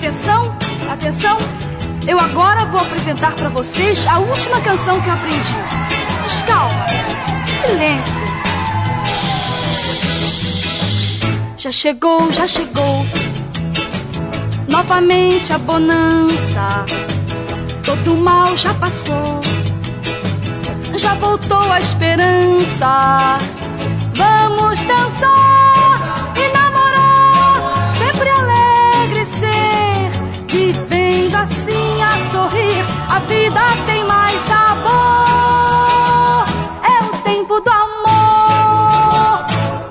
Atenção, atenção. Eu agora vou apresentar para vocês a última canção que eu aprendi. Mas calma, silêncio. Já chegou, já chegou. Novamente a bonança. Todo mal já passou. Já voltou a esperança. Vamos dançar e namorar, sempre alegre ser, vivendo assim a sorrir. A vida tem mais sabor, é o tempo do amor.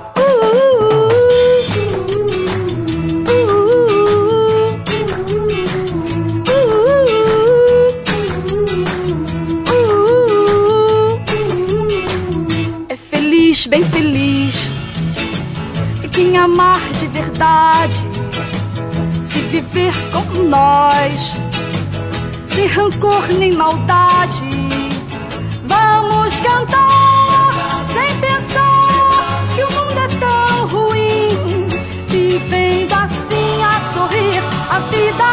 É feliz, bem feliz, e quem amar de verdade, se viver como nós, sem rancor nem maldade. Vamos cantar sem pensar que o mundo é tão ruim, vivendo assim a sorrir. A vida